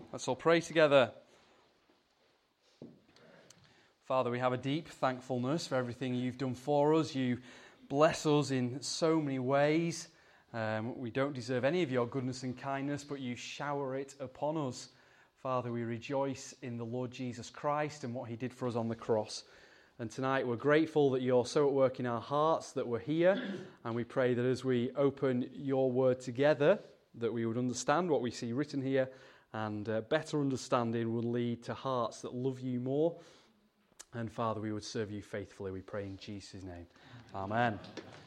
Let's all pray together. Father, we have a deep thankfulness for everything you've done for us. You bless us in so many ways. We don't deserve any of your goodness and kindness, but you shower it upon us. Father, we rejoice in the Lord Jesus Christ and what he did for us on the cross. And tonight we're grateful that you're so at work in our hearts, that we're here. And we pray that as we open your word together, that we would understand what we see written here, and better understanding will lead to hearts that love you more. And Father, we would serve you faithfully, we pray in Jesus' name. Amen.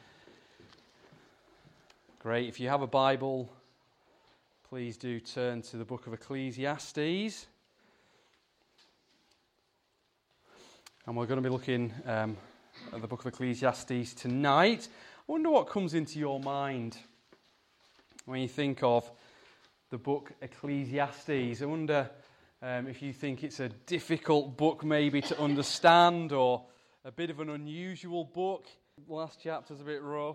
Great. If you have a Bible, please do turn to the book of Ecclesiastes. And we're going to be looking at the book of Ecclesiastes tonight. I wonder what comes into your mind when you think of the book Ecclesiastes. I wonder if you think it's a difficult book maybe to understand, or a bit of an unusual book. The last chapter's a bit rough.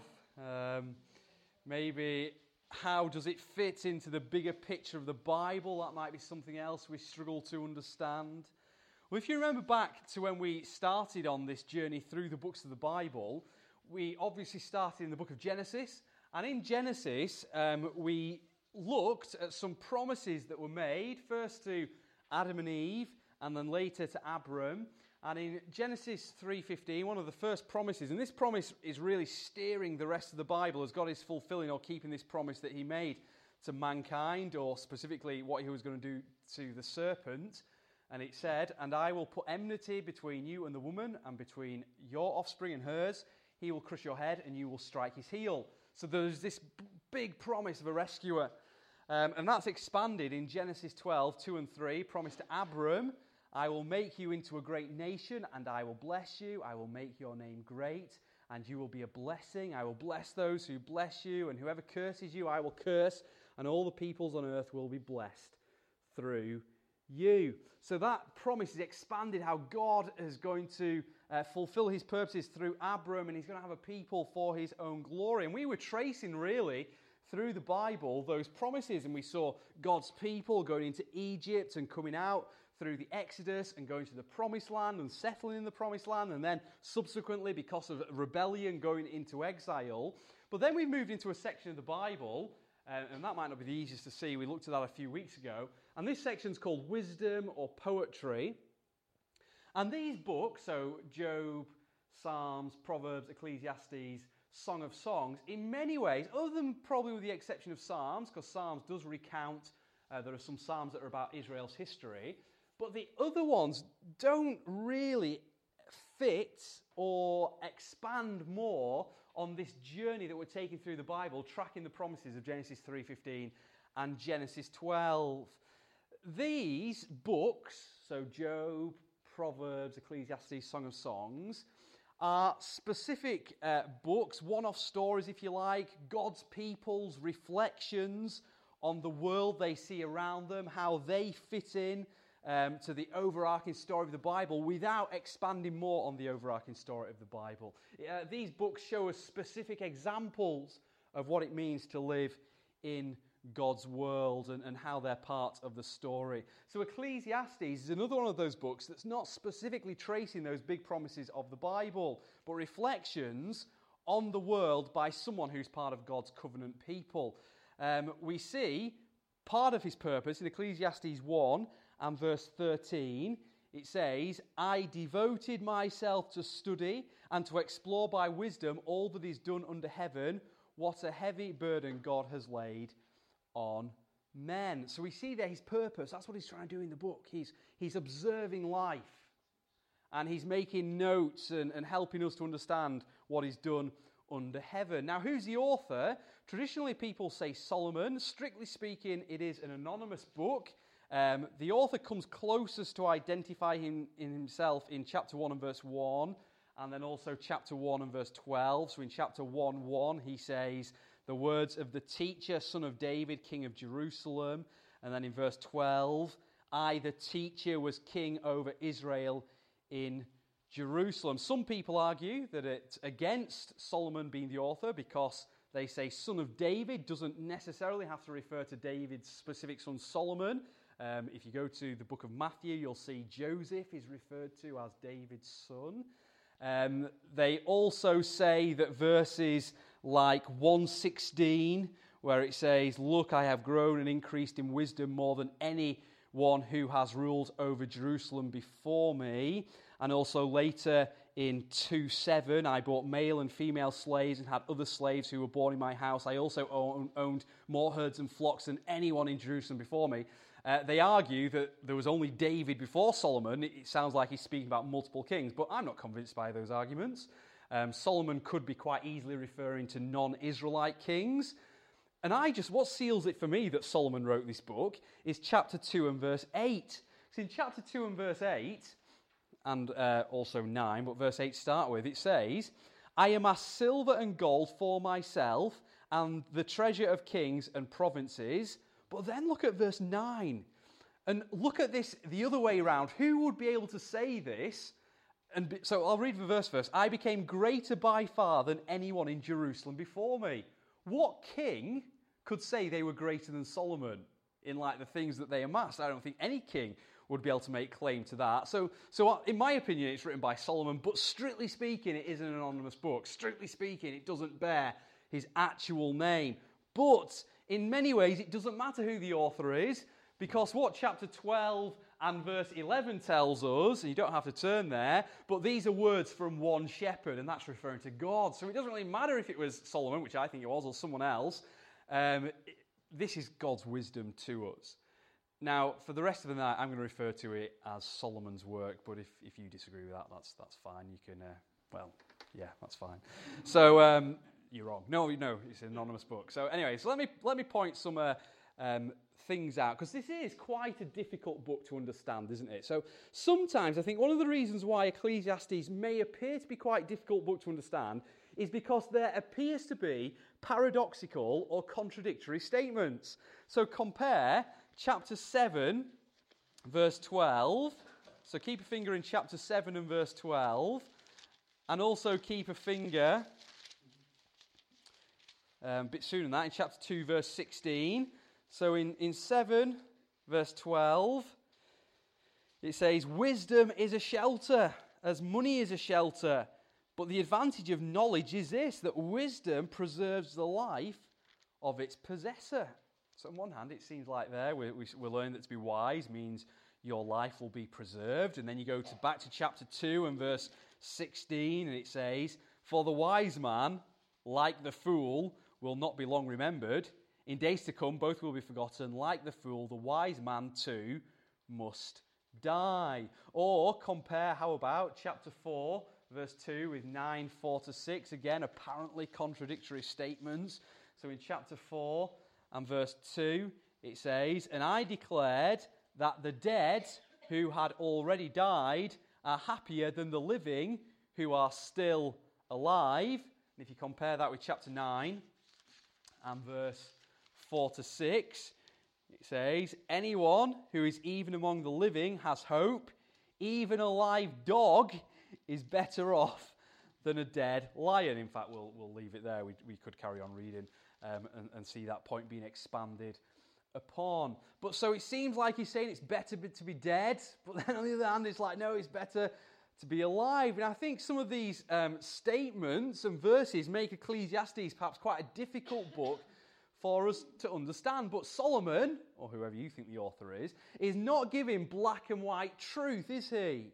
Maybe how does it fit into the bigger picture of the Bible? That might be something else we struggle to understand. Well, if you remember back to when we started on this journey through the books of the Bible, we obviously started in the book of Genesis. And in Genesis, we looked at some promises that were made, first to Adam and Eve, and then later to Abram. And in Genesis 3:15, one of the first promises, and this promise is really steering the rest of the Bible as God is fulfilling or keeping this promise that he made to mankind, or specifically what he was going to do to the serpent. And it said, "And I will put enmity between you and the woman, and between your offspring and hers. He will crush your head, and you will strike his heel." So there's this big promise of a rescuer. And that's expanded in Genesis 12, 2 and 3. Promise to Abram, "I will make you into a great nation, and I will bless you. I will make your name great, and you will be a blessing. I will bless those who bless you, and whoever curses you, I will curse, and all the peoples on earth will be blessed through you." So that promise is expanded, how God is going to fulfill his purposes through Abram, and he's going to have a people for his own glory. And we were tracing really through the Bible those promises, and we saw God's people going into Egypt and coming out through the Exodus and going to the Promised Land and settling in the Promised Land, and then subsequently, because of rebellion, going into exile. But then we moved into a section of the Bible, and that might not be the easiest to see. We looked at that a few weeks ago. And this section's called Wisdom or Poetry. And these books, so Job, Psalms, Proverbs, Ecclesiastes, Song of Songs, in many ways, other than probably with the exception of Psalms, because Psalms does recount, there are some Psalms that are about Israel's history, but the other ones don't really fit or expand more on this journey that we're taking through the Bible, tracking the promises of Genesis 3:15 and Genesis 12. These books, so Job, Proverbs, Ecclesiastes, Song of Songs, are specific books, one-off stories, if you like, God's people's reflections on the world they see around them, how they fit in to the overarching story of the Bible without expanding more on the overarching story of the Bible. These books show us specific examples of what it means to live in God's world and how they're part of the story. So Ecclesiastes is another one of those books that's not specifically tracing those big promises of the Bible, but reflections on the world by someone who's part of God's covenant people. We see part of his purpose in Ecclesiastes 1 and verse 13. It says, "I devoted myself to study and to explore by wisdom all that is done under heaven. What a heavy burden God has laid on men." So we see there his purpose. That's what he's trying to do in the book. He's observing life, and he's making notes and helping us to understand what he's done under heaven. Now, who's the author? Traditionally, people say Solomon. Strictly speaking, it is an anonymous book. The author comes closest to identify him in himself in chapter 1 and verse 1, and then also chapter 1 and verse 12. So in chapter 1:1, he says, "The words of the teacher, son of David, king of Jerusalem." And then in verse 12, "I, the teacher, was king over Israel in Jerusalem." Some people argue that it's against Solomon being the author because they say son of David doesn't necessarily have to refer to David's specific son Solomon. If you go to the book of Matthew, you'll see Joseph is referred to as David's son. They also say that verses like 1:16, where it says, "Look, I have grown and increased in wisdom more than anyone who has ruled over Jerusalem before me." And also later in 2:7, "I bought male and female slaves and had other slaves who were born in my house. I also owned more herds and flocks than anyone in Jerusalem before me." They argue that there was only David before Solomon. It sounds like he's speaking about multiple kings, but I'm not convinced by those arguments. Solomon could be quite easily referring to non-Israelite kings. And what seals it for me that Solomon wrote this book is chapter 2 and verse 8. So in chapter 2 and verse 8, and also 9, but verse 8 to start with, it says, "I amass silver and gold for myself and the treasure of kings and provinces." But then look at verse 9, and look at this the other way around. Who would be able to say this? So I'll read the verse first. "I became greater by far than anyone in Jerusalem before me." What king could say they were greater than Solomon in like the things that they amassed? I don't think any king would be able to make claim to that. So in my opinion, it's written by Solomon, but strictly speaking, it is an anonymous book. Strictly speaking, it doesn't bear his actual name. But in many ways, it doesn't matter who the author is, because what chapter 12 and verse 11 tells us, and you don't have to turn there, but these are words from one shepherd, and that's referring to God. So it doesn't really matter if it was Solomon, which I think it was, or someone else. This is God's wisdom to us. Now, for the rest of the night, I'm going to refer to it as Solomon's work, but if you disagree with that, that's fine. You can, that's fine. So, you're wrong. No, it's an anonymous book. So anyway, so let me point some things out, because this is quite a difficult book to understand, isn't it? So sometimes I think one of the reasons why Ecclesiastes may appear to be quite a difficult book to understand is because there appears to be paradoxical or contradictory statements. So compare chapter 7, verse 12. So keep a finger in chapter 7 and verse 12. And also keep a finger a bit sooner than that, in chapter 2, verse 16. So in 7, verse 12, it says, "Wisdom is a shelter, as money is a shelter. But the advantage of knowledge is this, that wisdom preserves the life of its possessor." So on one hand, it seems like there we learn that to be wise means your life will be preserved. And then you go back to chapter 2 and verse 16, and it says, "For the wise man, like the fool, will not be long remembered. In days to come, both will be forgotten. Like the fool, the wise man too must die." Or compare, how about chapter 4, verse 2 with 9, 4-6. Again, apparently contradictory statements. So in chapter 4 and verse 2, it says, "And I declared that the dead who had already died are happier than the living who are still alive." And if you compare that with chapter 9 and verse 4-6, it says, "Anyone who is even among the living has hope. Even a live dog is better off than a dead lion." In fact, we'll leave it there. We could carry on reading and see that point being expanded upon. But so it seems like he's saying it's better to be dead, but then on the other hand, it's like, no, it's better to be alive. And I think some of these statements and verses make Ecclesiastes perhaps quite a difficult book for us to understand. But Solomon, or whoever you think the author is not giving black and white truth, is he?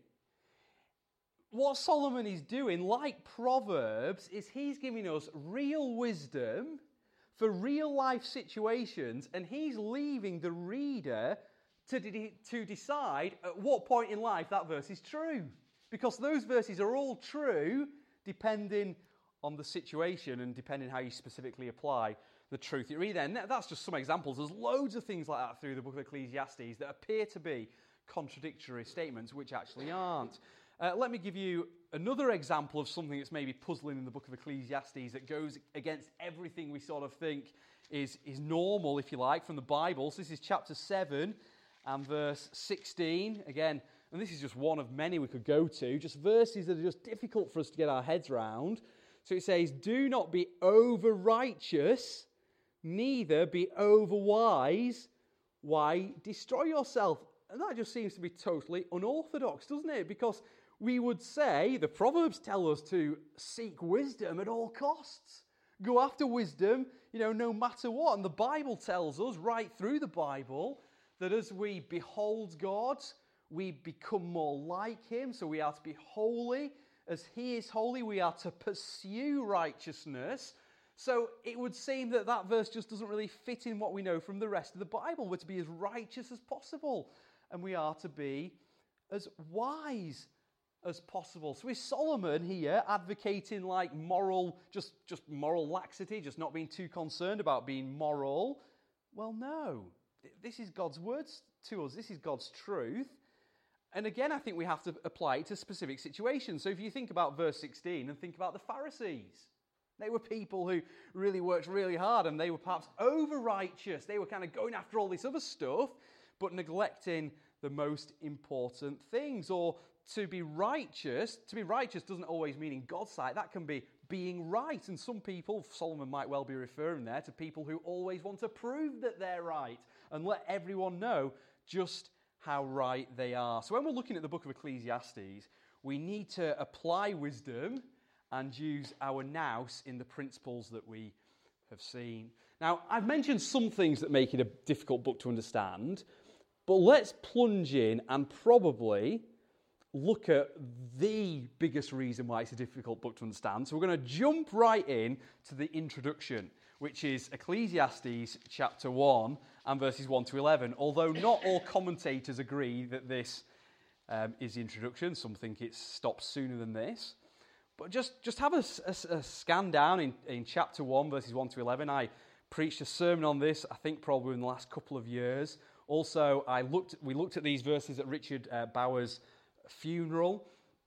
What Solomon is doing, like Proverbs, is he's giving us real wisdom for real life situations, and he's leaving the reader to decide at what point in life that verse is true. Because those verses are all true depending on the situation and depending how you specifically apply the truth you read there. And that's just some examples. There's loads of things like that through the book of Ecclesiastes that appear to be contradictory statements which actually aren't. Let me give you another example of something that's maybe puzzling in the book of Ecclesiastes that goes against everything we sort of think is normal, if you like, from the Bible. So this is chapter 7 and verse 16. Again, and this is just one of many we could go to, just verses that are just difficult for us to get our heads around. So it says, "Do not be over-righteous, neither be over-wise. why destroy yourself? And that just seems to be totally unorthodox, doesn't it? Because we would say, the Proverbs tell us to seek wisdom at all costs. Go after wisdom, no matter what. And the Bible tells us, right through the Bible, that as we behold God, we become more like Him. So we are to be holy. As He is holy, we are to pursue righteousness. So it would seem that that verse just doesn't really fit in what we know from the rest of the Bible. We're to be as righteous as possible. And we are to be as wise as possible. So is Solomon here advocating like moral, just moral laxity, just not being too concerned about being moral? Well, no. This is God's words to us. This is God's truth. And again, I think we have to apply it to specific situations. So if you think about verse 16 and think about the Pharisees, they were people who really worked really hard and they were perhaps over-righteous. They were kind of going after all this other stuff, but neglecting the most important things. Or to be righteous doesn't always mean in God's sight. That can be being right. And some people, Solomon might well be referring there to people who always want to prove that they're right and let everyone know just how right they are. So when we're looking at the book of Ecclesiastes, we need to apply wisdom and use our nous in the principles that we have seen. Now, I've mentioned some things that make it a difficult book to understand, but let's plunge in and probably look at the biggest reason why it's a difficult book to understand. So we're going to jump right in to the introduction, which is Ecclesiastes chapter 1 and verses 1 to 11. Although not all commentators agree that this is the introduction. Some think it stops sooner than this. But just have a scan down in chapter 1, verses 1 to 11. I preached a sermon on this, I think probably in the last couple of years. Also, we looked at these verses at Richard Bauer's funeral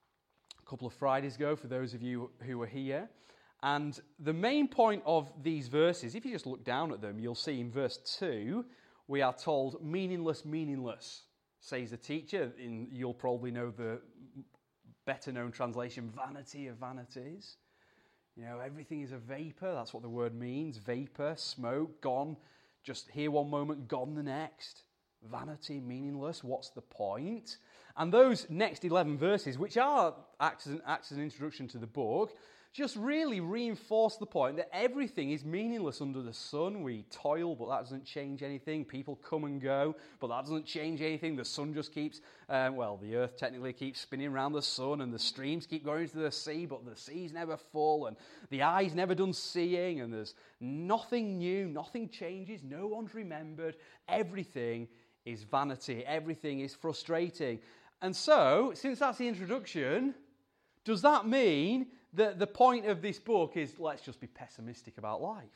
a couple of Fridays ago, for those of you who were here. And the main point of these verses, if you just look down at them, you'll see in verse 2, we are told, meaningless, meaningless, says the teacher. You'll probably know the better known translation, vanity of vanities. Everything is a vapor. That's what the word means. Vapor, smoke, gone. Just here one moment, gone the next. Vanity, meaningless. What's the point? And those next 11 verses, which act as an introduction to the book, just really reinforce the point that everything is meaningless under the sun. We toil, but that doesn't change anything. People come and go, but that doesn't change anything. The sun just keeps, the earth technically keeps spinning around the sun, and the streams keep going into the sea, but the sea's never full, and the eye's never done seeing, and there's nothing new, nothing changes, no one's remembered. Everything is vanity. Everything is frustrating. And so, since that's the introduction, does that mean that the point of this book is let's just be pessimistic about life?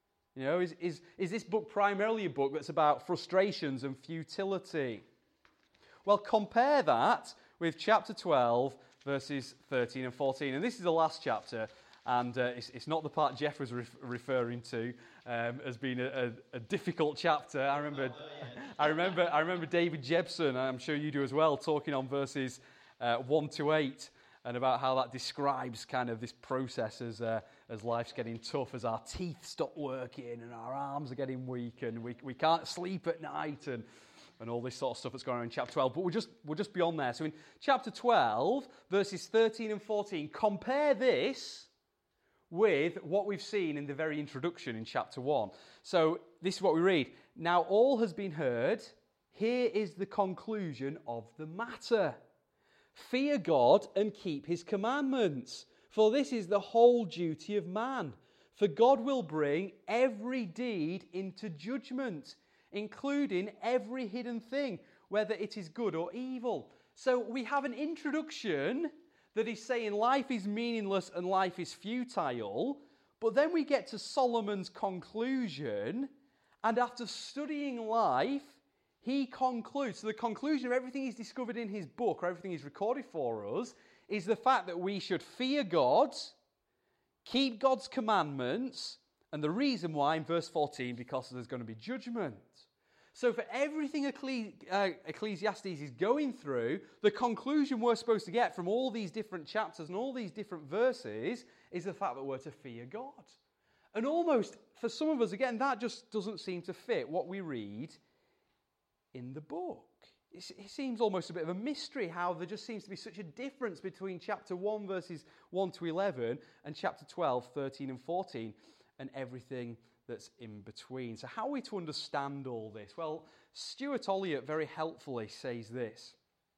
Is this book primarily a book that's about frustrations and futility? Well, compare that with chapter 12, verses 13 and 14. And this is the last chapter, and it's not the part Jeff was referring to as being a difficult chapter. I remember David Jebson, I'm sure you do as well, talking on verses 1 to 8. And about how that describes kind of this process as life's getting tough, as our teeth stop working and our arms are getting weak and we can't sleep at night and all this sort of stuff that's going on in chapter 12. But we're just beyond there. So in chapter 12, verses 13 and 14, compare this with what we've seen in the very introduction in chapter 1. So this is what we read. Now all has been heard. Here is the conclusion of the matter. Fear God and keep His commandments, for this is the whole duty of man. For God will bring every deed into judgment, including every hidden thing, whether it is good or evil. So we have an introduction that is saying life is meaningless and life is futile, but then we get to Solomon's conclusion, and after studying life, he concludes, so the conclusion of everything he's discovered in his book, or everything he's recorded for us, is the fact that we should fear God, keep God's commandments, and the reason why, in verse 14, because there's going to be judgment. So for everything Ecclesiastes is going through, the conclusion we're supposed to get from all these different chapters and all these different verses is the fact that we're to fear God. And almost, for some of us, again, that just doesn't seem to fit what we read in the book. It seems almost a bit of a mystery how there just seems to be such a difference between chapter 1, verses 1 to 11, and chapter 12, 13 and 14, and everything that's in between. So how are we to understand all this? Well, Stuart Olliott very helpfully says this.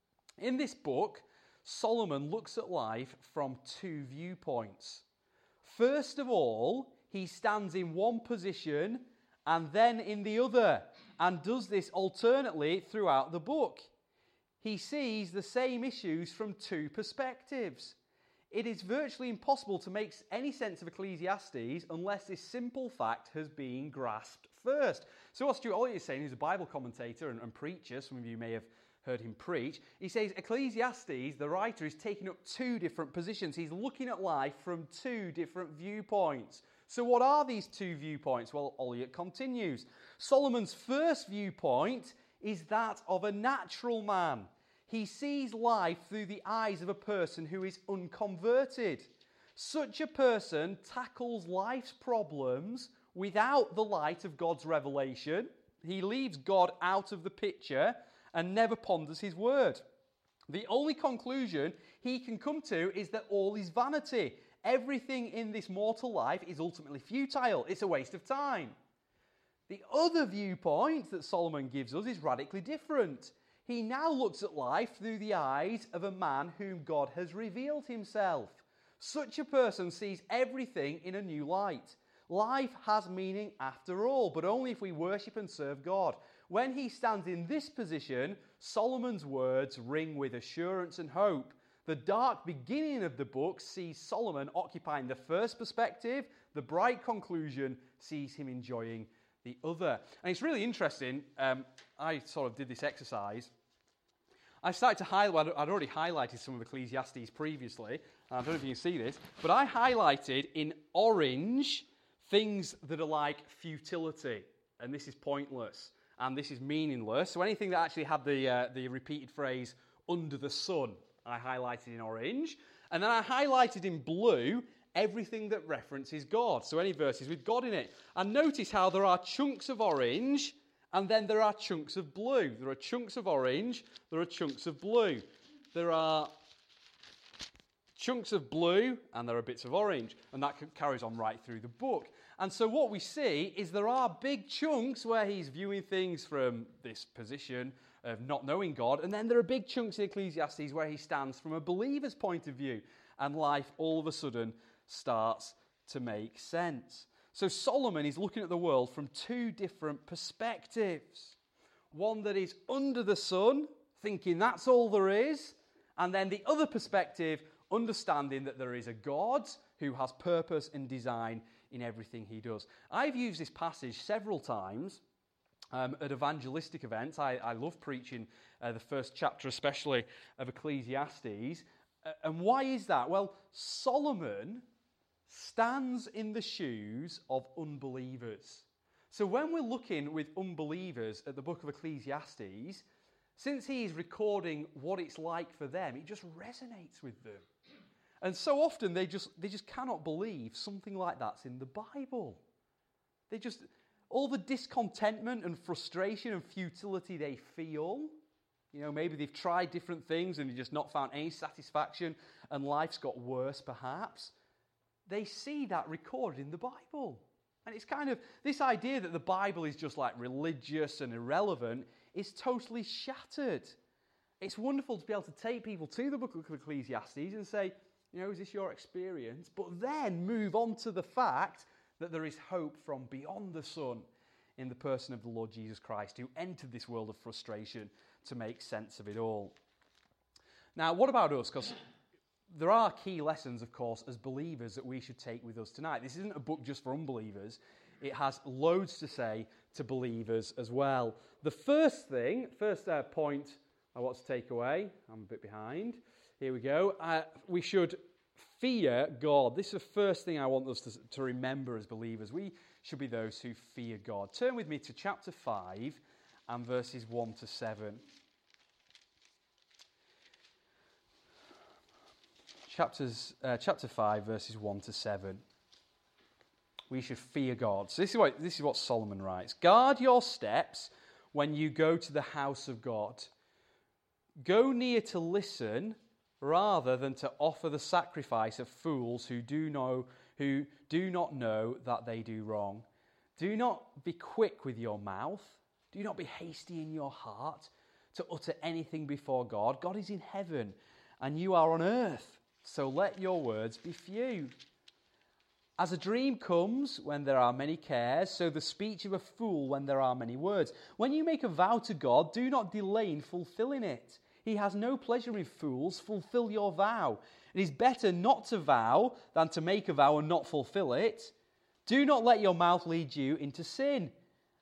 In this book, Solomon looks at life from two viewpoints. First of all, he stands in one position and then in the other, and does this alternately throughout the book. He sees the same issues from two perspectives. It is virtually impossible to make any sense of Ecclesiastes unless this simple fact has been grasped first. So what Stuart Olliott is saying, who's a Bible commentator and preacher, some of you may have heard him preach, he says Ecclesiastes, the writer, is taking up two different positions. He's looking at life from two different viewpoints. So what are these two viewpoints? Well, Olliott continues. Solomon's first viewpoint is that of a natural man. He sees life through the eyes of a person who is unconverted. Such a person tackles life's problems without the light of God's revelation. He leaves God out of the picture and never ponders his word. The only conclusion he can come to is that all is vanity. Everything in this mortal life is ultimately futile. It's a waste of time. The other viewpoint that Solomon gives us is radically different. He now looks at life through the eyes of a man whom God has revealed himself. Such a person sees everything in a new light. Life has meaning after all, but only if we worship and serve God. When he stands in this position, Solomon's words ring with assurance and hope. The dark beginning of the book sees Solomon occupying the first perspective. The bright conclusion sees him enjoying the other. And it's really interesting. I sort of did this exercise. I started to highlight, I'd already highlighted some of Ecclesiastes previously. I don't know if you can see this, but I highlighted in orange things that are like futility. And this is pointless. And this is meaningless. So anything that actually had the repeated phrase, under the sun, I highlighted in orange. And then I highlighted in blue everything that references God. So any verses with God in it. And notice how there are chunks of orange and then there are chunks of blue. There are chunks of orange, there are chunks of blue. There are chunks of blue and there are bits of orange. And that carries on right through the book. And so what we see is there are big chunks where he's viewing things from this position of not knowing God. And then there are big chunks in Ecclesiastes where he stands from a believer's point of view. And life all of a sudden starts to make sense. So Solomon is looking at the world from two different perspectives. One that is under the sun, thinking that's all there is. And then the other perspective, understanding that there is a God who has purpose and design in everything he does. I've used this passage several times at evangelistic events. I love preaching the first chapter, especially of Ecclesiastes. And why is that? Well, Solomon stands in the shoes of unbelievers. So when we're looking with unbelievers at the book of Ecclesiastes, since he is recording what it's like for them, it just resonates with them. And so often they just cannot believe something like that's in the Bible. All the discontentment and frustration and futility they feel, maybe they've tried different things and they've just not found any satisfaction and life's got worse perhaps. They see that recorded in the Bible. And it's kind of, this idea that the Bible is just like religious and irrelevant is totally shattered. It's wonderful to be able to take people to the book of Ecclesiastes and say, is this your experience? But then move on to the fact that there is hope from beyond the sun in the person of the Lord Jesus Christ, who entered this world of frustration to make sense of it all. Now, what about us? Because there are key lessons, of course, as believers that we should take with us tonight. This isn't a book just for unbelievers. It has loads to say to believers as well. The first point I want to take away, I'm a bit behind. Here we go. We should fear God. This is the first thing I want us to remember as believers. We should be those who fear God. Turn with me to chapter 5 and verses 1 to 7. Chapter 5, verses 1 to 7. We should fear God. So this is what Solomon writes. Guard your steps when you go to the house of God. Go near to listen rather than to offer the sacrifice of fools who do not know that they do wrong. Do not be quick with your mouth. Do not be hasty in your heart to utter anything before God. God is in heaven and you are on earth, so let your words be few. As a dream comes when there are many cares, so the speech of a fool when there are many words. When you make a vow to God, do not delay in fulfilling it. He has no pleasure in fools. Fulfill your vow. It is better not to vow than to make a vow and not fulfill it. Do not let your mouth lead you into sin.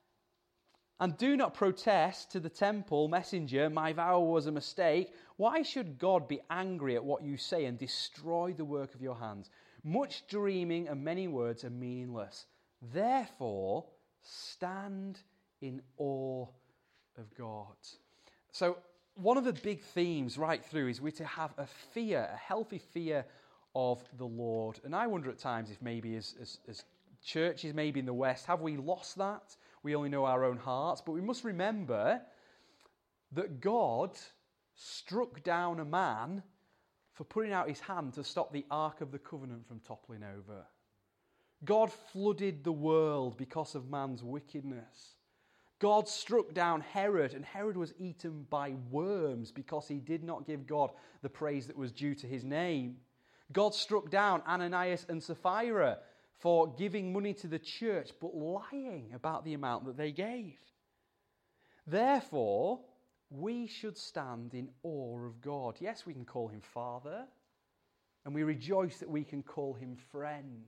And do not protest to the temple messenger, my vow was a mistake. Why should God be angry at what you say and destroy the work of your hands? Much dreaming and many words are meaningless. Therefore, stand in awe of God. So, one of the big themes right through is we're to have a fear, a healthy fear of the Lord. And I wonder at times if maybe as churches, maybe in the West, have we lost that? We only know our own hearts. But we must remember that God struck down a man for putting out his hand to stop the Ark of the Covenant from toppling over. God flooded the world because of man's wickedness. God struck down Herod, and Herod was eaten by worms because he did not give God the praise that was due to his name. God struck down Ananias and Sapphira for giving money to the church, but lying about the amount that they gave. Therefore, we should stand in awe of God. Yes, we can call him Father, and we rejoice that we can call him friend.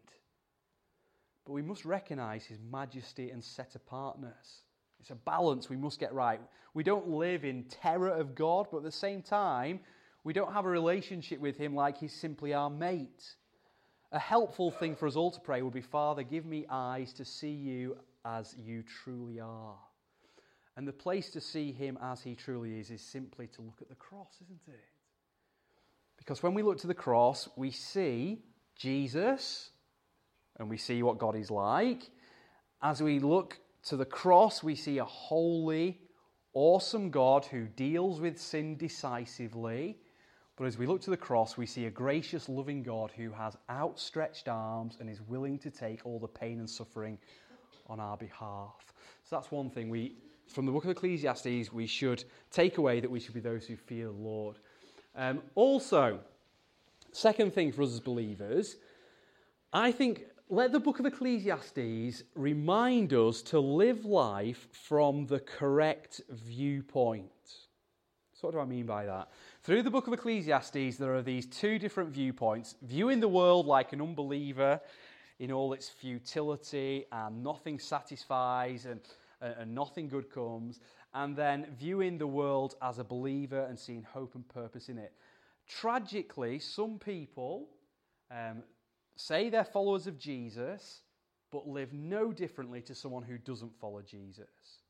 But we must recognize his majesty and set-apartness. It's a balance we must get right. We don't live in terror of God, but at the same time, we don't have a relationship with him like he's simply our mate. A helpful thing for us all to pray would be, Father, give me eyes to see you as you truly are. And the place to see him as he truly is simply to look at the cross, isn't it? Because when we look to the cross, we see Jesus, and we see what God is like. As we look to the cross, we see a holy, awesome God who deals with sin decisively. But as we look to the cross, we see a gracious, loving God who has outstretched arms and is willing to take all the pain and suffering on our behalf. So that's one thing from the book of Ecclesiastes, we should take away, that we should be those who fear the Lord. Also, second thing for us as believers, I think let the book of Ecclesiastes remind us to live life from the correct viewpoint. So what do I mean by that? Through the book of Ecclesiastes, there are these two different viewpoints. Viewing the world like an unbeliever in all its futility and nothing satisfies and nothing good comes. And then viewing the world as a believer and seeing hope and purpose in it. Tragically, some people say they're followers of Jesus, but live no differently to someone who doesn't follow Jesus.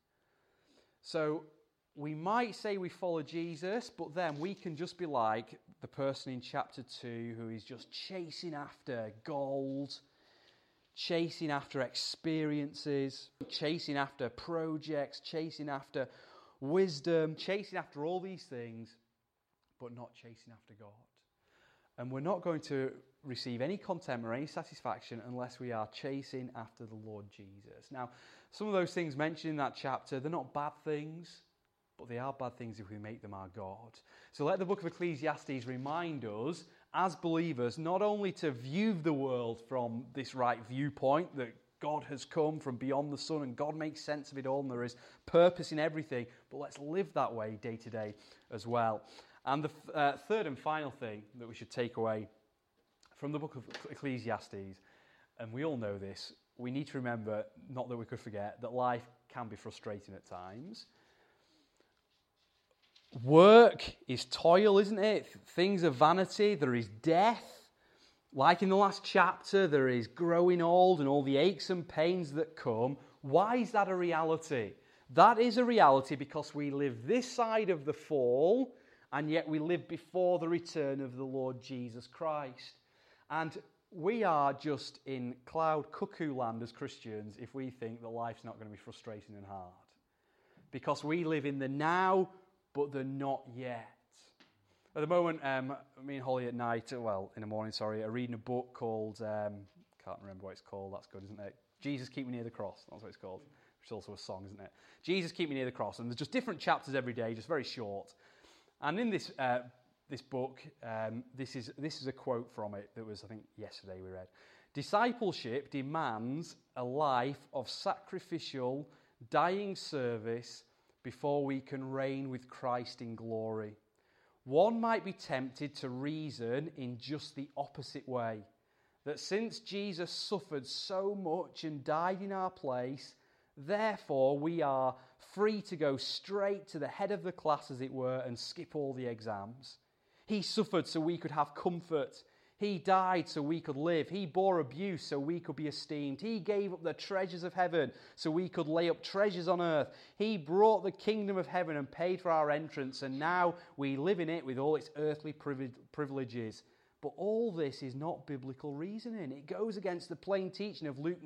So we might say we follow Jesus, but then we can just be like the person in chapter 2 who is just chasing after gold, chasing after experiences, chasing after projects, chasing after wisdom, chasing after all these things, but not chasing after God. And we're not going to receive any content or any satisfaction unless we are chasing after the Lord Jesus. Now, some of those things mentioned in that chapter, they're not bad things, but they are bad things if we make them our God. So let the book of Ecclesiastes remind us, as believers, not only to view the world from this right viewpoint, that God has come from beyond the sun and God makes sense of it all and there is purpose in everything, but let's live that way day to day as well. And the third and final thing that we should take away from the book of Ecclesiastes, and we all know this, we need to remember, not that we could forget, that life can be frustrating at times. Work is toil, isn't it? Things are vanity. There is death. Like in the last chapter, there is growing old and all the aches and pains that come. Why is that a reality? That is a reality because we live this side of the fall, and yet we live before the return of the Lord Jesus Christ. And we are just in cloud cuckoo land as Christians if we think that life's not going to be frustrating and hard. because we live in the now, but the not yet. At the moment, me and Holly at night, in the morning, are reading a book called, can't remember what it's called, that's good, isn't it? Jesus, Keep Me Near the Cross, that's what it's called, which is also a song, isn't it? Jesus, Keep Me Near the Cross, and there's just different chapters every day, just very short. And in this book, this is a quote from it that was, I think, yesterday we read. Discipleship demands a life of sacrificial, dying service before we can reign with Christ in glory. One might be tempted to reason in just the opposite way, that since Jesus suffered so much and died in our place, therefore we are free to go straight to the head of the class, as it were, and skip all the exams. He suffered so we could have comfort. He died so we could live. He bore abuse so we could be esteemed. He gave up the treasures of heaven so we could lay up treasures on earth. He brought the kingdom of heaven and paid for our entrance, and now we live in it with all its earthly privileges. But all this is not biblical reasoning. It goes against the plain teaching of Luke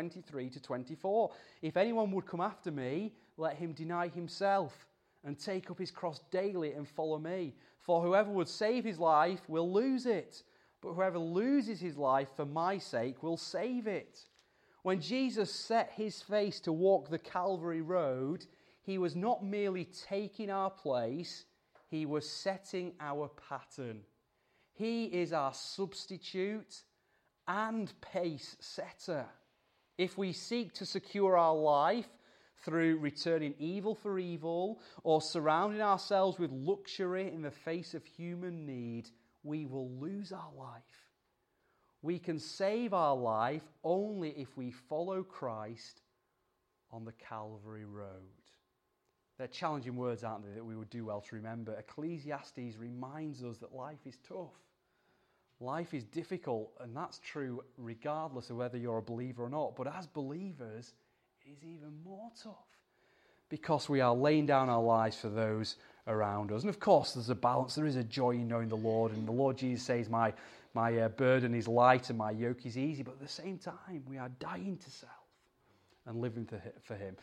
9:23-24. If anyone would come after me, let him deny himself and take up his cross daily and follow me. For whoever would save his life will lose it. But whoever loses his life for my sake will save it. When Jesus set his face to walk the Calvary road, he was not merely taking our place, he was setting our pattern. He is our substitute and pace setter. If we seek to secure our life through returning evil for evil or surrounding ourselves with luxury in the face of human need, we will lose our life. We can save our life only if we follow Christ on the Calvary road. They're challenging words, aren't they, that we would do well to remember. Ecclesiastes reminds us that life is tough. Life is difficult, and that's true regardless of whether you're a believer or not. But as believers, it is even more tough because we are laying down our lives for those around us. And of course, there's a balance. There is a joy in knowing the Lord. And the Lord Jesus says, my burden is light and my yoke is easy. But at the same time, we are dying to self and living for him.